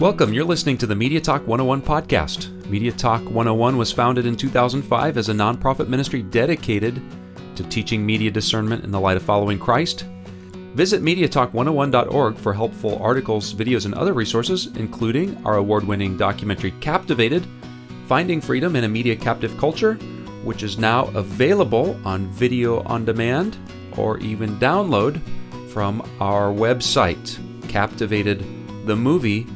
Welcome, you're listening to the Media Talk 101 podcast. Media Talk 101 was founded in 2005 as a nonprofit ministry dedicated to teaching media discernment in the light of following Christ. Visit MediaTalk101.org for helpful articles, videos, and other resources, including our award-winning documentary Captivated, Finding Freedom in a Media Captive Culture, which is now available on video on demand or even download from our website, CaptivatedTheMovie.com.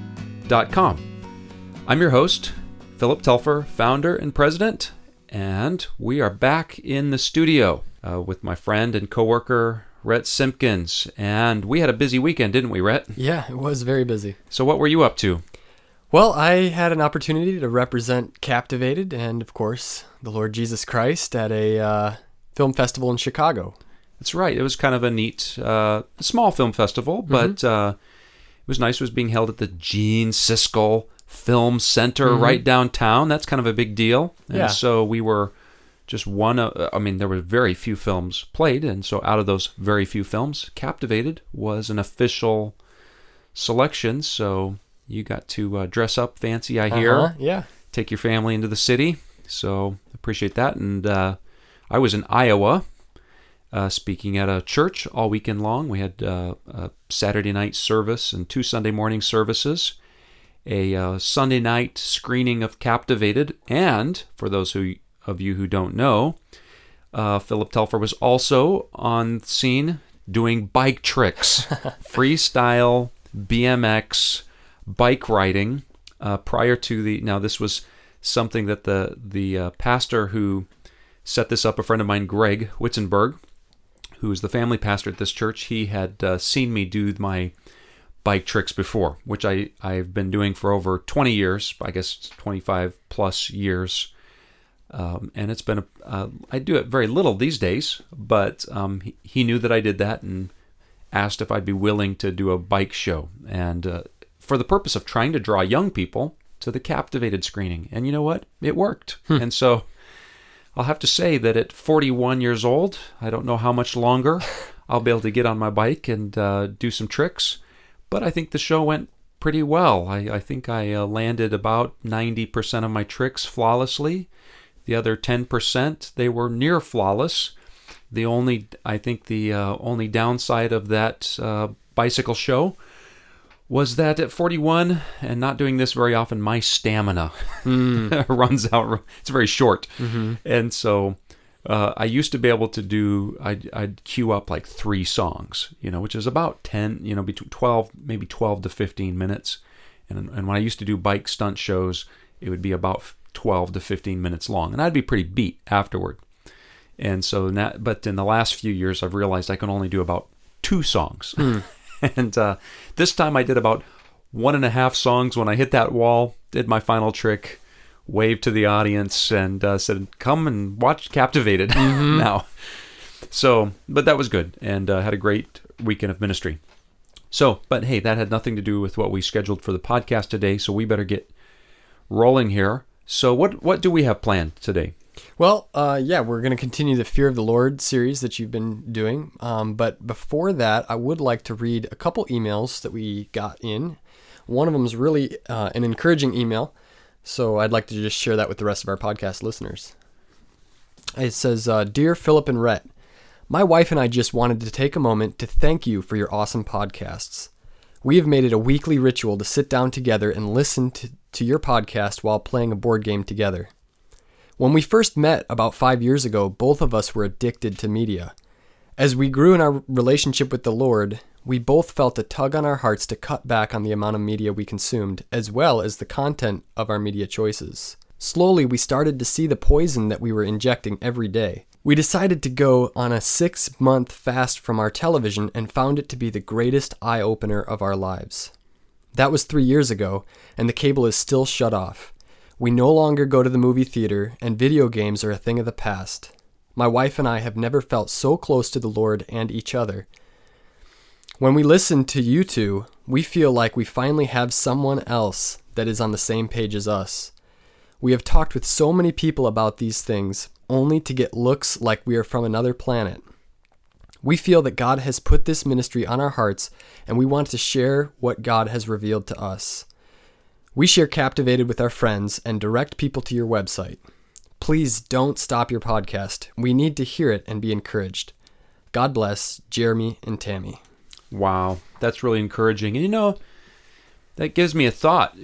I'm your host, Philip Telfer, founder and president, and we are back in the studio with my friend and coworker, Rhett Simpkins. And we had a busy weekend, didn't we, Rhett? Yeah, it was very busy. So what were you up to? Well, I had an opportunity to represent Captivated and, of course, the Lord Jesus Christ at a film festival in Chicago. That's right. It was kind of a neat, small film festival, but it was nice. It was being held at the Gene Siskel Film Center right downtown. That's kind of a big deal. And so we were just there were very few films played, and so out of those very few films, Captivated was an official selection, so you got to dress up fancy, I hear. Yeah. Take your family into the city, so appreciate that. And I was in Iowa, speaking at a church all weekend long. We had a Saturday night service and 2 Sunday morning services, a Sunday night screening of Captivated, and for those of you who don't know, Philip Telfer was also on scene doing bike tricks, freestyle BMX bike riding. Prior to now this was something that the pastor who set this up, a friend of mine, Greg Witzenberg, who is the family pastor at this church, he had seen me do my bike tricks before, which I've been doing for over 20 years, I guess 25 plus years. And it's been, I do it very little these days, but he knew that I did that and asked if I'd be willing to do a bike show. And for the purpose of trying to draw young people to the Captivated screening. And you know what? It worked. And so I'll have to say that at 41 years old, I don't know how much longer I'll be able to get on my bike and do some tricks, but I think the show went pretty well. I think I landed about 90% of my tricks flawlessly. The other 10%, they were near flawless. The only downside of that bicycle show was that at 41, and not doing this very often, my stamina runs out. It's very short. And so I used to be able to do, I'd queue up like 3 songs, which is about 10, between 12, maybe 12 to 15 minutes. And when I used to do bike stunt shows, it would be about 12 to 15 minutes long. And I'd be pretty beat afterward. And so, but in the last few years, I've realized I can only do about 2 songs. And this time I did about 1.5 songs when I hit that wall, did my final trick, waved to the audience, and said, come and watch Captivated now. So, but that was good, and had a great weekend of ministry. So, but hey, that had nothing to do with what we scheduled for the podcast today, so we better get rolling here. So what do we have planned today? Well, we're going to continue the Fear of the Lord series that you've been doing. But before that, I would like to read a couple emails that we got in. One of them is really an encouraging email, so I'd like to just share that with the rest of our podcast listeners. It says, Dear Philip and Rhett, my wife and I just wanted to take a moment to thank you for your awesome podcasts. We have made it a weekly ritual to sit down together and listen to your podcast while playing a board game together. When we first met about 5 years ago, both of us were addicted to media. As we grew in our relationship with the Lord, we both felt a tug on our hearts to cut back on the amount of media we consumed, as well as the content of our media choices. Slowly, we started to see the poison that we were injecting every day. We decided to go on a 6-month fast from our television and found it to be the greatest eye-opener of our lives. That was 3 years ago, and the cable is still shut off. We no longer go to the movie theater, and video games are a thing of the past. My wife and I have never felt so close to the Lord and each other. When we listen to you two, we feel like we finally have someone else that is on the same page as us. We have talked with so many people about these things, only to get looks like we are from another planet. We feel that God has put this ministry on our hearts, and we want to share what God has revealed to us. We share Captivated with our friends and direct people to your website. Please don't stop your podcast. We need to hear it and be encouraged. God bless, Jeremy and Tammy. Wow, that's really encouraging. And that gives me a thought.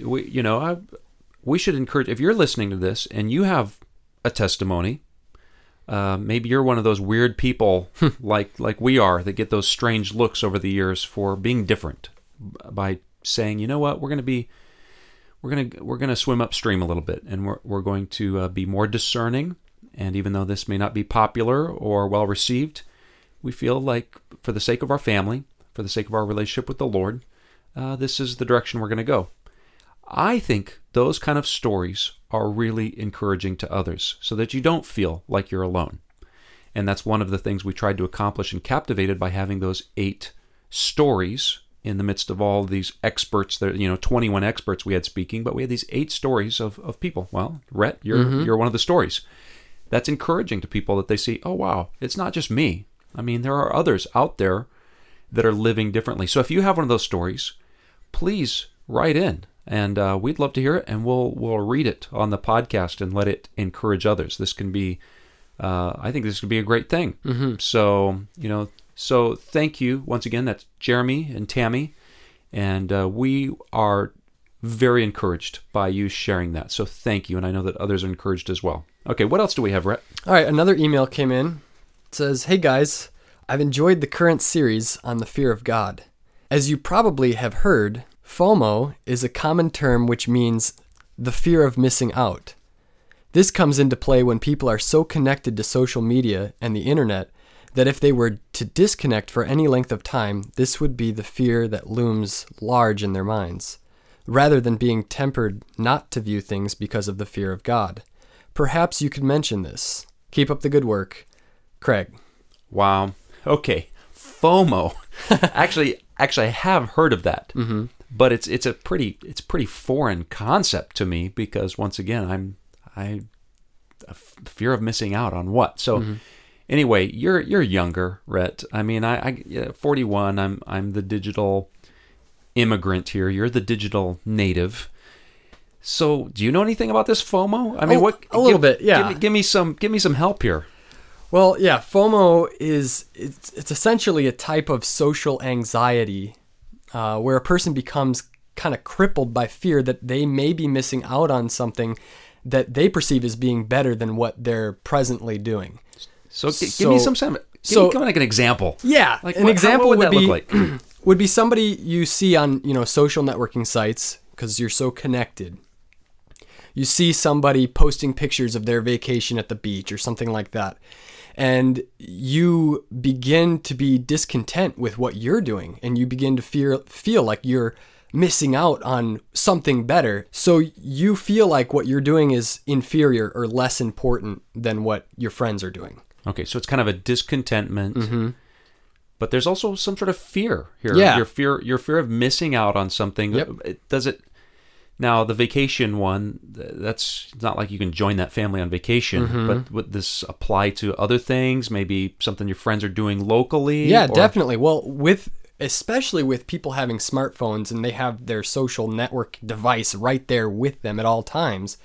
We should encourage, if you're listening to this and you have a testimony, maybe you're one of those weird people like we are that get those strange looks over the years for being different by saying, you know what, we're going to swim upstream a little bit, and we're going to be more discerning. And even though this may not be popular or well received, we feel like for the sake of our family, for the sake of our relationship with the Lord, this is the direction we're going to go. I think those kind of stories are really encouraging to others so that you don't feel like you're alone. And that's one of the things we tried to accomplish in Captivated by having those 8 stories in the midst of all these experts. There, 21 experts we had speaking, but we had these 8 stories of people. Well, Rhett, you're one of the stories. That's encouraging to people that they see, oh wow, it's not just me. I mean, there are others out there that are living differently. So if you have one of those stories, please write in, and we'd love to hear it, and we'll read it on the podcast and let it encourage others. This can be, I think this could be a great thing. Mm-hmm. So thank you once again. That's Jeremy and Tammy, and we are very encouraged by you sharing that. So thank you, and I know that others are encouraged as well. Okay, what else do we have, Rhett? All right, another email came in. It says, "Hey guys, I've enjoyed the current series on the fear of God. As you probably have heard, FOMO is a common term which means the fear of missing out. This comes into play when people are so connected to social media and the internet that if they were to disconnect for any length of time, this would be the fear that looms large in their minds, rather than being tempered not to view things because of the fear of God. Perhaps you could mention this. Keep up the good work. Craig." Wow. Okay. FOMO. Actually, I have heard of that. Mm-hmm. But it's a pretty foreign concept to me because once again, I fear of missing out on what. So anyway, you're younger, Rhett. I mean, I 41. I'm the digital immigrant here. You're the digital native. So, do you know anything about this FOMO? I mean, a little bit, yeah. Give me some help here. Well, yeah, FOMO it's essentially a type of social anxiety where a person becomes kind of crippled by fear that they may be missing out on something that they perceive as being better than what they're presently doing. So give me some give me like an example. Yeah, like an example would would that be look like? would be somebody you see on social networking sites because you're so connected. You see somebody posting pictures of their vacation at the beach or something like that. And you begin to be discontent with what you're doing, and you begin to feel like you're missing out on something better. So you feel like what you're doing is inferior or less important than what your friends are doing. Okay, so it's kind of a discontentment, but there's also some sort of fear here. Yeah. Your fear of missing out on something. Yep. Now, the vacation one, that's not like you can join that family on vacation, but would this apply to other things? Maybe something your friends are doing locally? Yeah, definitely. Well, especially with people having smartphones and they have their social network device right there with them at all times,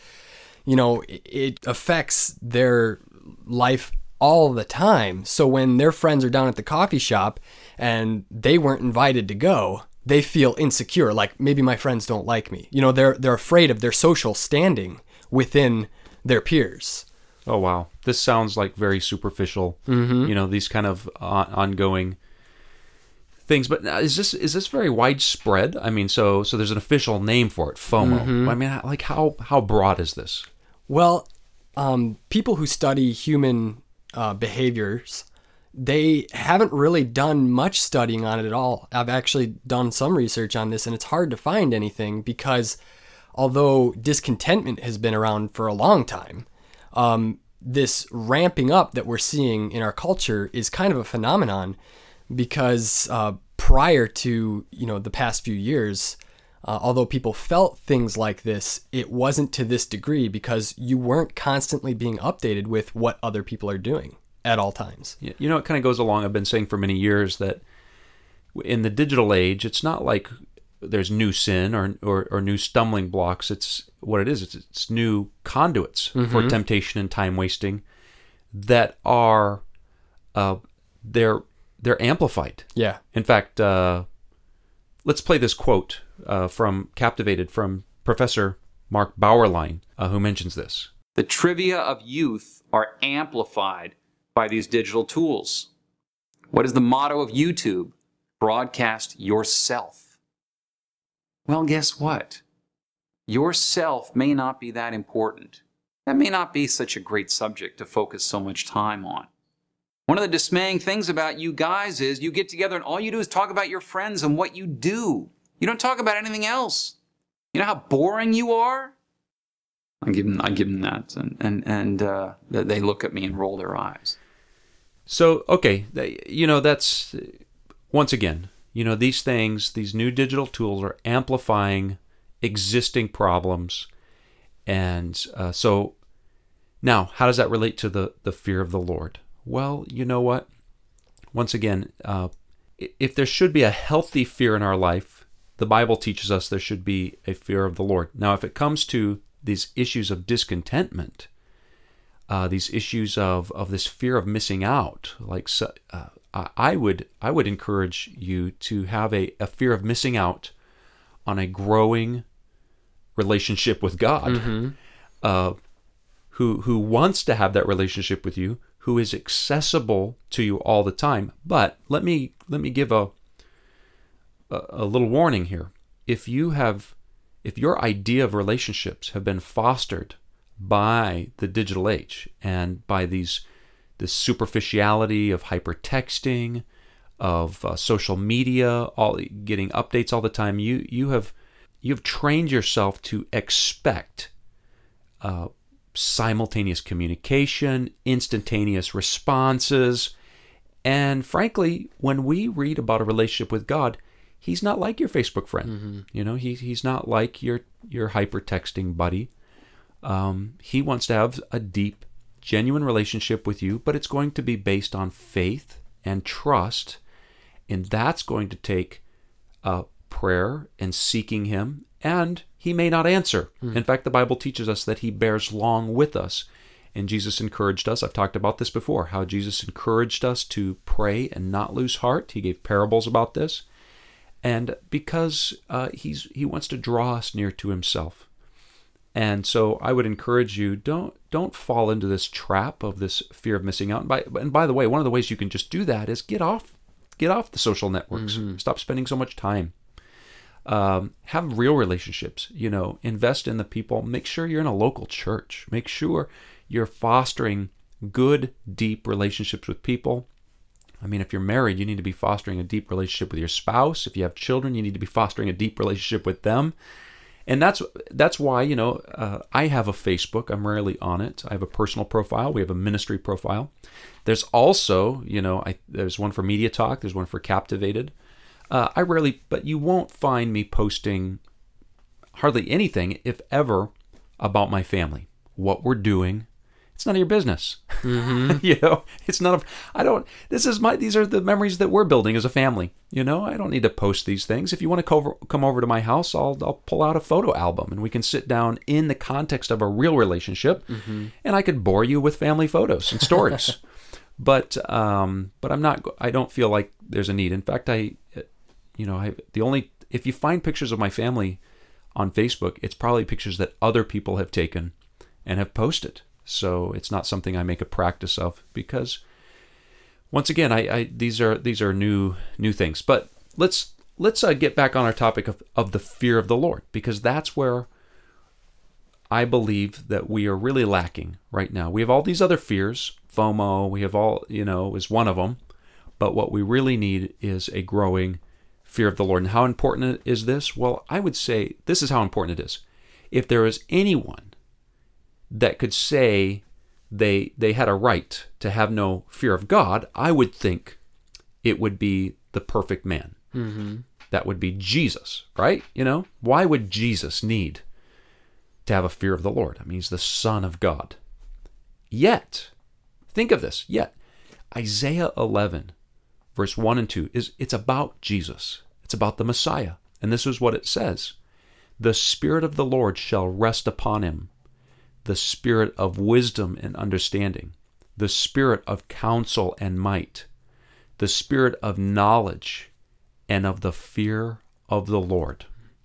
it affects their life all the time. So when their friends are down at the coffee shop and they weren't invited to go, they feel insecure, like maybe my friends don't like me. They're afraid of their social standing within their peers. Oh, wow. This sounds like very superficial, these kind of ongoing things. But is this very widespread? I mean, so there's an official name for it, FOMO. I mean, like how broad is this? Well, people who study human behaviors, they haven't really done much studying on it at all. I've actually done some research on this, and it's hard to find anything because although discontentment has been around for a long time, this ramping up that we're seeing in our culture is kind of a phenomenon because prior to the past few years, although people felt things like this, it wasn't to this degree because you weren't constantly being updated with what other people are doing at all times. It kind of goes along. I've been saying for many years that in the digital age, it's not like there's new sin or new stumbling blocks. It's what it is. It's new conduits for temptation and time wasting that are they're amplified. Yeah. In fact, let's play this quote from Captivated from Professor Mark Bauerlein, who mentions this. The trivia of youth are amplified by these digital tools. What is the motto of YouTube? Broadcast yourself. Well, guess what? Yourself may not be that important. That may not be such a great subject to focus so much time on. One of the dismaying things about you guys is you get together and all you do is talk about your friends and what you do. You don't talk about anything else. You know how boring you are? I give them that, and they look at me and roll their eyes. So, okay, that's, once again, these things, these new digital tools are amplifying existing problems. And so now, how does that relate to the fear of the Lord? Well, you know what? Once again, if there should be a healthy fear in our life, the Bible teaches us there should be a fear of the Lord. Now, if it comes to these issues of discontentment, these issues of this fear of missing out, I would encourage you to have a fear of missing out on a growing relationship with God, who wants to have that relationship with you, who is accessible to you all the time. But let me give a little warning here. If your idea of relationships have been fostered by the digital age and by this superficiality of hypertexting, of social media, getting updates all the time, you've trained yourself to expect simultaneous communication, instantaneous responses, and frankly, when we read about a relationship with God, He's not like your Facebook friend. He's not like your hypertexting buddy. He wants to have a deep, genuine relationship with you, but it's going to be based on faith and trust, and that's going to take prayer and seeking Him, and He may not answer. In fact, the Bible teaches us that He bears long with us, and Jesus encouraged us. I've talked about this before, how Jesus encouraged us to pray and not lose heart. He gave parables about this. And because he wants to draw us near to Himself. And so I would encourage you, don't fall into this trap of this fear of missing out. And by the way, one of the ways you can just do that is get off the social networks. Stop spending so much time. Have real relationships. Invest in the people. Make sure you're in a local church. Make sure you're fostering good, deep relationships with people. I mean, if you're married, you need to be fostering a deep relationship with your spouse. If you have children, you need to be fostering a deep relationship with them. And that's why, I have a Facebook. I'm rarely on it. I have a personal profile. We have a ministry profile. There's also, there's one for Media Talk. There's one for Captivated. But you won't find me posting hardly anything, if ever, about my family, what we're doing. It's none of your business. It's none of, these are the memories that we're building as a family. I don't need to post these things. If you want to come over to my house, I'll pull out a photo album and we can sit down in the context of a real relationship, and I could bore you with family photos and stories. But I'm not, I don't feel like there's a need. In fact, if you find pictures of my family on Facebook, it's probably pictures that other people have taken and have posted. So it's not something I make a practice of, because once again, these are new things. But let's get back on our topic of the fear of the Lord, because that's where I believe that we are really lacking right now. We have all these other fears, FOMO, we have all, is one of them. But what we really need is a growing fear of the Lord. And how important is this? Well, I would say this is how important it is. If there is anyone that could say they had a right to have no fear of God, I would think it would be the perfect man. That would be Jesus, right? Why would Jesus need to have a fear of the Lord? I mean, He's the Son of God. Yet, think of this, Isaiah 11, verse 1 and 2, it's about Jesus. It's about the Messiah. And this is what it says. The Spirit of the Lord shall rest upon him, the Spirit of wisdom and understanding, the Spirit of counsel and might, the Spirit of knowledge and of the fear of the Lord.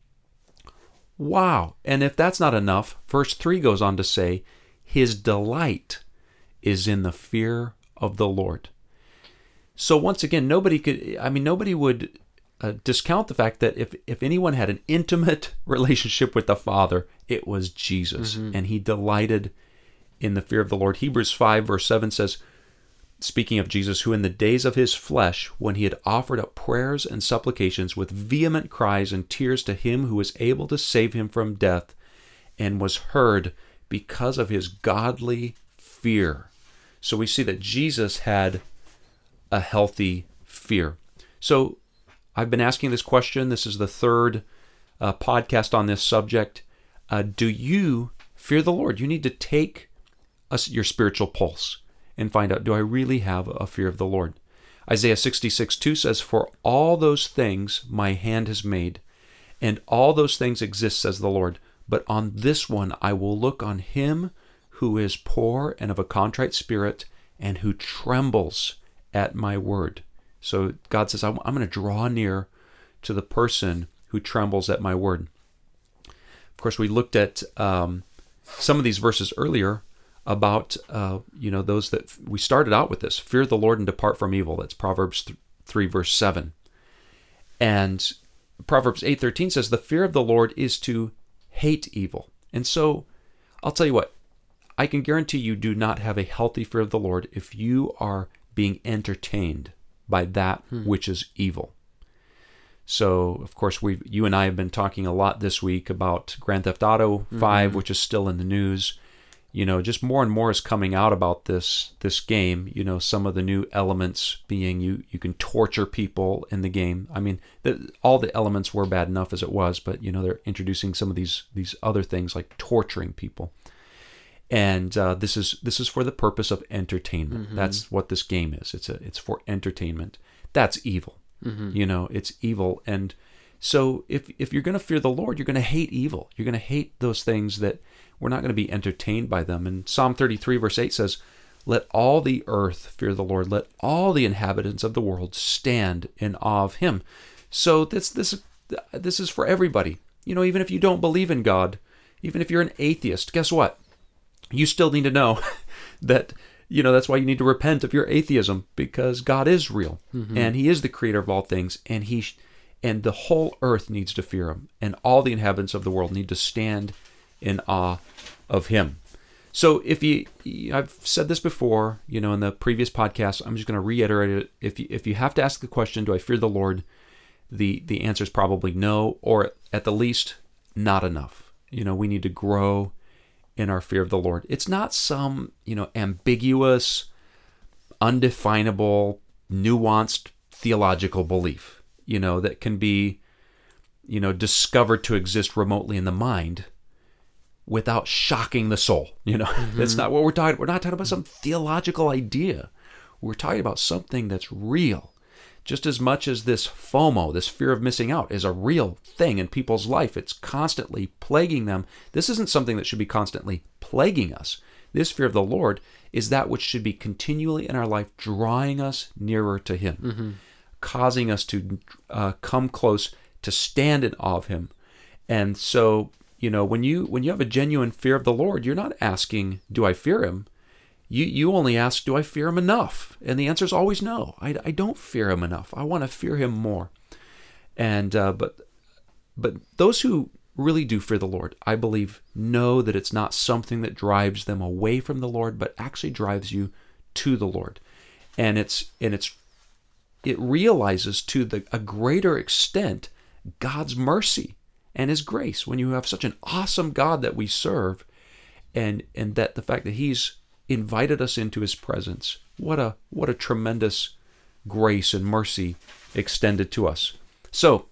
Wow. And if that's not enough, verse 3 goes on to say, his delight is in the fear of the Lord. So once again, nobody would discount the fact that if anyone had an intimate relationship with the Father, it was Jesus. And he delighted in the fear of the Lord. Hebrews 5 verse 7 says, speaking of Jesus, who in the days of his flesh, when he had offered up prayers and supplications with vehement cries and tears to him who was able to save him from death, and was heard because of his godly fear. So we see that Jesus had a healthy fear. So I've been asking this question. This is the third podcast on this subject. Do you fear the Lord? You need to take your spiritual pulse and find out, do I really have a fear of the Lord? Isaiah 66:2 says, for all those things my hand has made, and all those things exist, says the Lord. But on this one I will look on him who is poor and of a contrite spirit, and who trembles at my word. So God says, I'm going to draw near to the person who trembles at my word. Of course, we looked at some of these verses earlier about those that we started out with this, fear the Lord and depart from evil. That's Proverbs 3 verse 7. And Proverbs 8:13 says the fear of the Lord is to hate evil. And so I'll tell you what, I can guarantee you do not have a healthy fear of the Lord if you are being entertained by that which is evil. So, of course, you and I have been talking a lot this week about Grand Theft Auto 5, which is still in the news. Just more and more is coming out about this game. Some of the new elements being you can torture people in the game. I mean, all the elements were bad enough as it was, but they're introducing some of these other things like torturing people. And this is for the purpose of entertainment. That's what this game is. It's for entertainment. That's evil. It's evil. And so if you're going to fear the Lord, you're going to hate evil. You're going to hate those things that we're not going to be entertained by them. And Psalm 33 verse 8 says, let all the earth fear the Lord. Let all the inhabitants of the world stand in awe of him. So this is for everybody. Even if you don't believe in God, even if you're an atheist, guess what? You still need to know that, that's why you need to repent of your atheism, because God is real and he is the creator of all things, and the whole earth needs to fear him, and all the inhabitants of the world need to stand in awe of him. So I've said this before, in the previous podcast, I'm just going to reiterate it. If you have to ask the question, do I fear the Lord? The answer is probably no, or at the least not enough. We need to grow in our fear of the Lord. It's not some, ambiguous, undefinable, nuanced theological belief, that can be, discovered to exist remotely in the mind without shocking the soul. That's not what we're talking about. We're not talking about some theological idea. We're talking about something that's real. Just as much as this FOMO, this fear of missing out, is a real thing in people's life. It's constantly plaguing them. This isn't something that should be constantly plaguing us. This fear of the Lord is that which should be continually in our life, drawing us nearer to him, causing us to come close, to stand in awe of him. And so, when you have a genuine fear of the Lord, you're not asking, do I fear him? You only ask, do I fear him enough? And the answer is always no. I don't fear him enough. I want to fear him more. And but those who really do fear the Lord, I believe, know that it's not something that drives them away from the Lord, but actually drives you to the Lord. And it realizes to a greater extent God's mercy and his grace when you have such an awesome God that we serve, and that the fact that he's invited us into his presence. What a tremendous grace and mercy extended to us. So,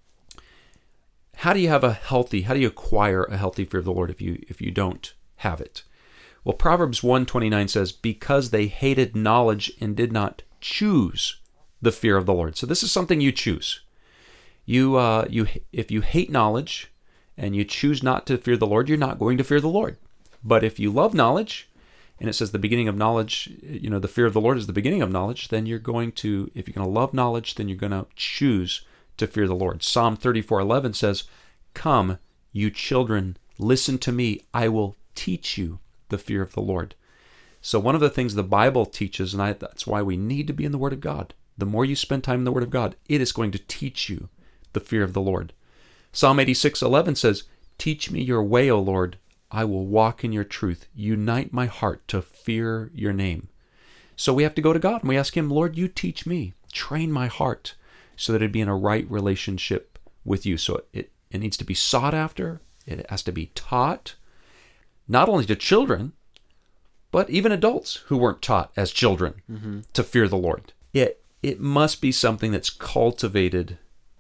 how do you acquire a healthy fear of the Lord if you don't have it? Well, Proverbs 1:29 says, because they hated knowledge and did not choose the fear of the Lord. So this is something you choose. If you hate knowledge and you choose not to fear the Lord, you're not going to fear the Lord. But if you love knowledge, and it says the beginning of knowledge, the fear of the Lord is the beginning of knowledge, then if you're going to love knowledge, then you're going to choose to fear the Lord. Psalm 34:11 says, "Come, you children, listen to me. I will teach you the fear of the Lord." So one of the things the Bible teaches, and that's why we need to be in the Word of God. The more you spend time in the Word of God, it is going to teach you the fear of the Lord. Psalm 86:11 says, "Teach me your way, O Lord. I will walk in your truth. Unite my heart to fear your name." So we have to go to God and we ask Him, "Lord, you teach me. Train my heart so that it'd be in a right relationship with you." So it needs to be sought after. It has to be taught, not only to children, but even adults who weren't taught as children to fear the Lord. It must be something that's cultivated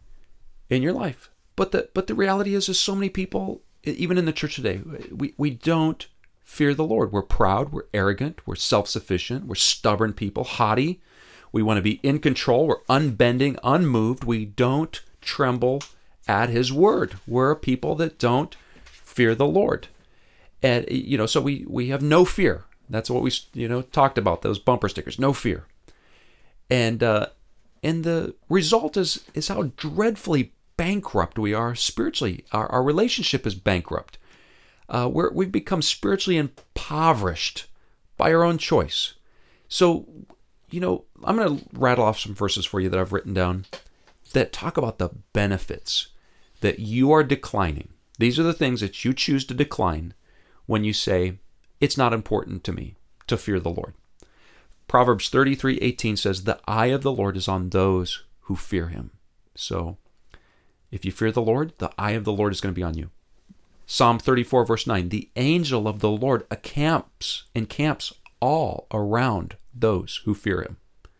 in your life. But the reality is so many people, even in the church today, we don't fear the Lord. We're proud, we're arrogant, we're self-sufficient, we're stubborn people, haughty. We want to be in control, we're unbending, unmoved. We don't tremble at His word. We're a people that don't fear the Lord. And, so we have no fear. That's what we, talked about, those bumper stickers, no fear. And the result is how dreadfully bankrupt we are spiritually. Our relationship is bankrupt. We've become spiritually impoverished by our own choice. So, I'm going to rattle off some verses for you that I've written down that talk about the benefits that you are declining. These are the things that you choose to decline when you say, "It's not important to me to fear the Lord." Proverbs 33:18 says, "The eye of the Lord is on those who fear Him." So, if you fear the Lord, the eye of the Lord is going to be on you. Psalm 34 verse 9, "The angel of the Lord encamps all around those who fear Him."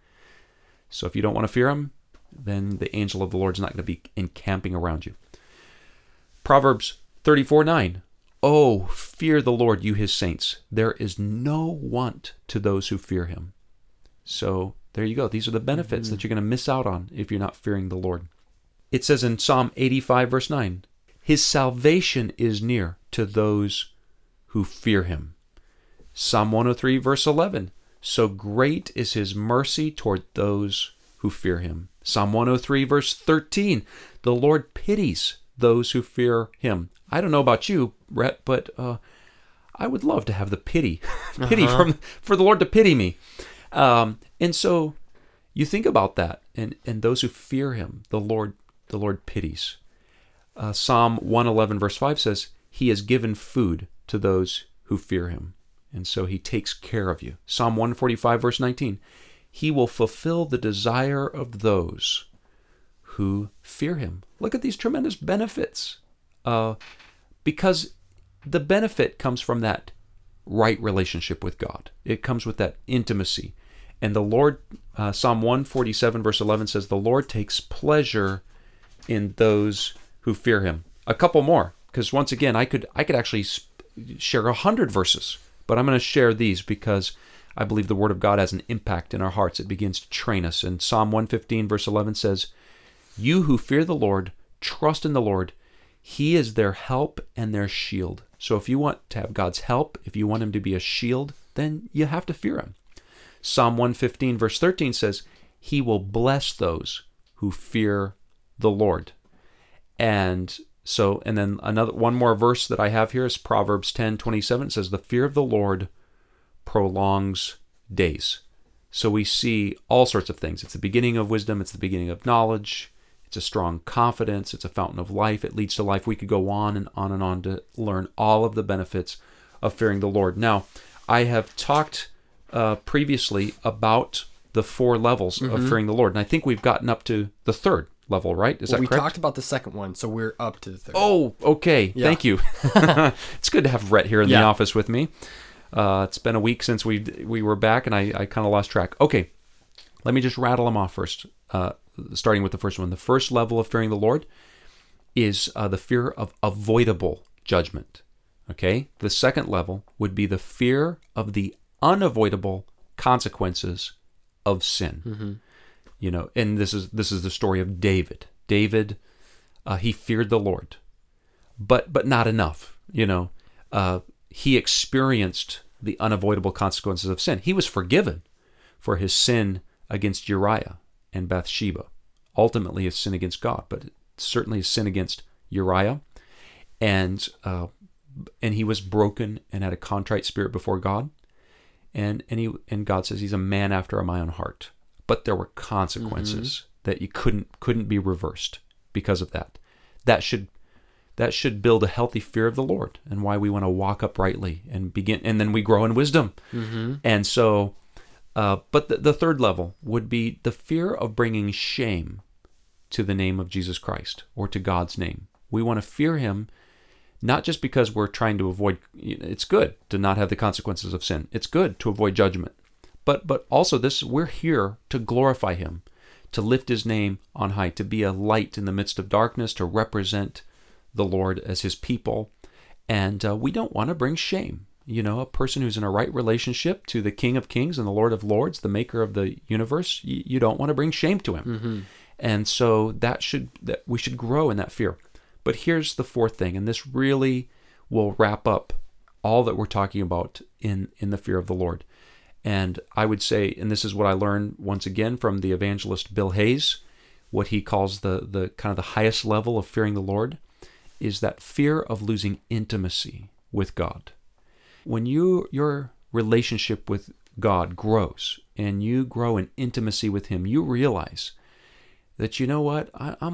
So if you don't want to fear Him, then the angel of the Lord is not going to be encamping around you. Proverbs 34:9, "Oh, fear the Lord, you His saints. There is no want to those who fear Him." So there you go. These are the benefits that you're going to miss out on if you're not fearing the Lord. It says in Psalm 85 verse 9, "His salvation is near to those who fear Him." Psalm 103 verse 11, "So great is His mercy toward those who fear Him." Psalm 103 verse 13, "The Lord pities those who fear Him." I don't know about you, Rhett, but I would love to have the pity for the Lord to pity me. And so you think about that, and those who fear Him, the Lord pities. Psalm 111 verse 5 says, "He has given food to those who fear Him." And so He takes care of you. Psalm 145 verse 19, "He will fulfill the desire of those who fear Him." Look at these tremendous benefits. Because the benefit comes from that right relationship with God. It comes with that intimacy. And the Lord, Psalm 147 verse 11 says, "The Lord takes pleasure in those who fear Him." A couple more, because once again, I could actually share 100 verses, but I'm going to share these because I believe the Word of God has an impact in our hearts. It begins to train us. And Psalm 115 verse 11 says, "You who fear the Lord, trust in the Lord. He is their help and their shield." So if you want to have God's help, if you want Him to be a shield, then you have to fear Him. Psalm 115 verse 13 says, "He will bless those who fear the Lord." And then one more verse that I have here is Proverbs 10:27. It says, "The fear of the Lord prolongs days." So we see all sorts of things. It's the beginning of wisdom. It's the beginning of knowledge. It's a strong confidence. It's a fountain of life. It leads to life. We could go on and on and on to learn all of the benefits of fearing the Lord. Now, I have talked previously about the 4 levels of fearing the Lord, and I think we've gotten up to the 3rd level, right? Is that correct? We talked about the second one, so we're up to the 3rd. Oh, okay. Yeah. Thank you. It's good to have Rhett here in the office with me. It's been a week since we were back, and I kind of lost track. Okay, let me just rattle them off first, starting with the first one. The first level of fearing the Lord is the fear of avoidable judgment. Okay? The second level would be the fear of the unavoidable consequences of sin. And this is the story of David. David He feared the Lord, but not enough. He experienced the unavoidable consequences of sin. He was forgiven for his sin against Uriah and Bathsheba. Ultimately, his sin against God, but certainly his sin against Uriah. And he was broken and had a contrite spirit before God. And God says he's a man after my own heart. But there were consequences that you couldn't be reversed because of that. That should build a healthy fear of the Lord, and why we want to walk uprightly and then we grow in wisdom. And so, but the third level would be the fear of bringing shame to the name of Jesus Christ, or to God's name. We want to fear him, not just because we're trying to avoid, it's good to not have the consequences of sin. It's good to avoid judgment. But also we're here to glorify him, to lift his name on high, to be a light in the midst of darkness, to represent the Lord as his people. And we don't want to bring shame. A person who's in a right relationship to the King of Kings and the Lord of Lords, the maker of the universe, you don't want to bring shame to him. And so that we should grow in that fear. But here's the fourth thing, and this really will wrap up all that we're talking about in the fear of the Lord. And I would say, and this is what I learned once again from the evangelist Bill Hayes, what he calls the kind of the highest level of fearing the Lord, is that fear of losing intimacy with God. When your relationship with God grows and you grow in intimacy with him, you realize that, you know what,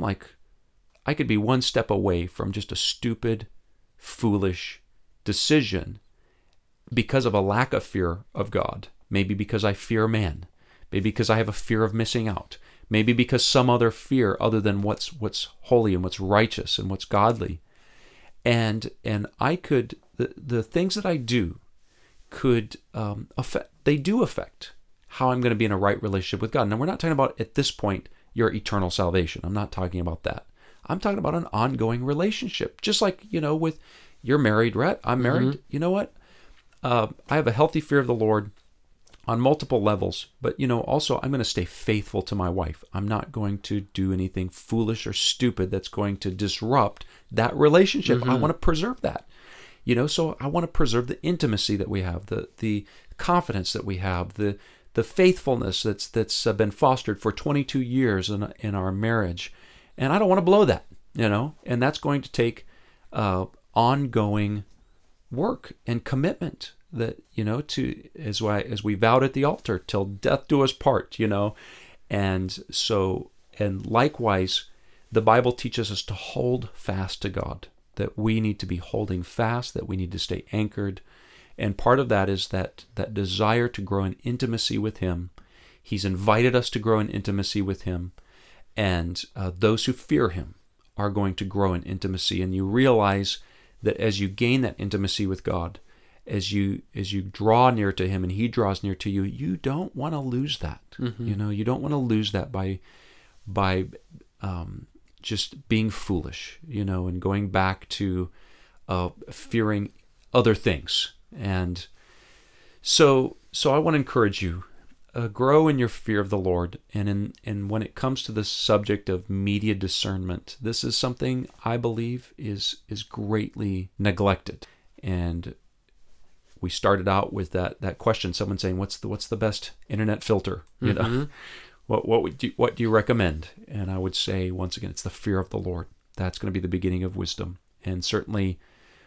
I could be one step away from just a stupid, foolish decision because of a lack of fear of God. Maybe because I fear man. Maybe because I have a fear of missing out. Maybe because some other fear other than what's holy and what's righteous and what's godly. And I could, the things that I do could affect how I'm going to be in a right relationship with God. Now, we're not talking about, at this point, your eternal salvation. I'm not talking about that. I'm talking about an ongoing relationship. Just like, with, you're married, Rhett, I'm married. You know what? I have a healthy fear of the Lord on multiple levels, but also I'm going to stay faithful to my wife. I'm not going to do anything foolish or stupid that's going to disrupt that relationship. I want to preserve that. So I want to preserve the intimacy that we have, the confidence that we have, the faithfulness that's been fostered for 22 years in our marriage. And I don't want to blow that, and that's going to take ongoing work and commitment that, as we vowed at the altar, till death do us part, and likewise, the Bible teaches us to hold fast to God, that we need to be holding fast, that we need to stay anchored. And part of that is that desire to grow in intimacy with him. He's invited us to grow in intimacy with him. And those who fear him are going to grow in intimacy. And you realize that as you gain that intimacy with God, as you draw near to him and he draws near to you, you don't want to lose that. You don't want to lose that by just being foolish, and going back to fearing other things. And so I want to encourage you, grow in your fear of the Lord. And when it comes to the subject of media discernment, this is something I believe is greatly neglected. And we started out with that question, someone saying, what's the best internet filter? What do you recommend? And I would say, once again, it's the fear of the Lord. That's going to be the beginning of wisdom. And certainly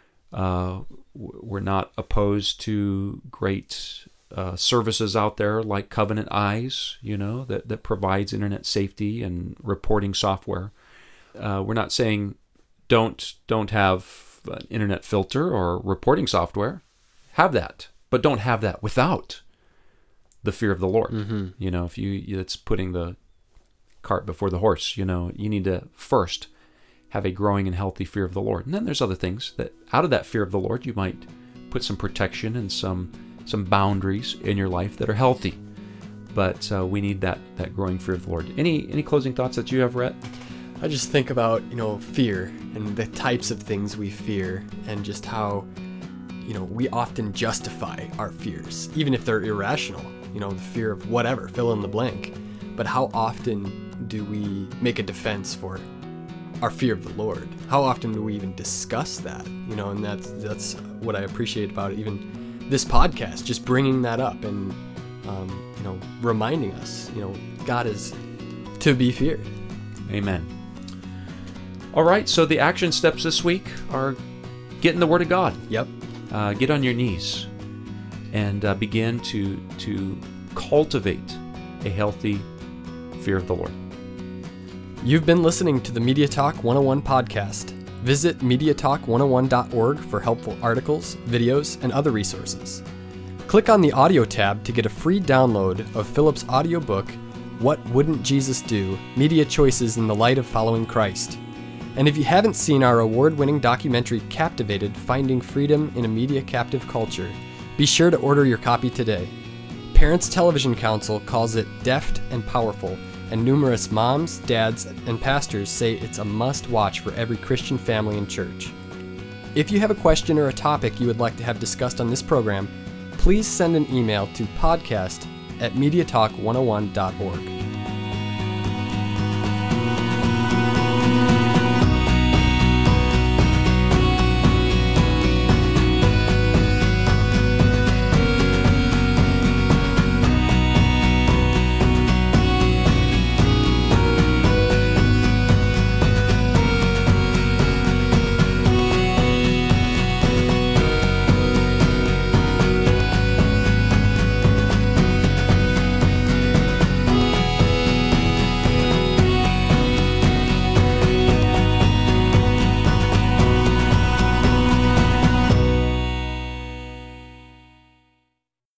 we're not opposed to great services out there like Covenant Eyes, that provides internet safety and reporting software. We're not saying don't have an internet filter or reporting software. Have that, but don't have that without the fear of the Lord. If it's putting the cart before the horse. You need to first have a growing and healthy fear of the Lord. And then there's other things that out of that fear of the Lord, you might put some protection and some boundaries in your life that are healthy. But we need that growing fear of the Lord. Any closing thoughts that you have, Rhett? I just think about, fear and the types of things we fear, and just how, we often justify our fears, even if they're irrational, the fear of whatever, fill in the blank. But how often do we make a defense for our fear of the Lord. How often do we even discuss that? And that's what I appreciate about even this podcast, just bringing that up and reminding us, God is to be feared. Amen. All right, so the action steps this week are get in the Word of God. Yep. Get on your knees and begin to cultivate a healthy fear of the Lord. You've been listening to the Media Talk 101 podcast. Visit MediaTalk101.org for helpful articles, videos, and other resources. Click on the audio tab to get a free download of Philip's audiobook, What Wouldn't Jesus Do? Media Choices in the Light of Following Christ. And if you haven't seen our award-winning documentary Captivated, Finding Freedom in a Media Captive Culture, be sure to order your copy today. Parents Television Council calls it deft and powerful, and numerous moms, dads, and pastors say it's a must-watch for every Christian family and church. If you have a question or a topic you would like to have discussed on this program, please send an email to podcast@MediaTalk101.org.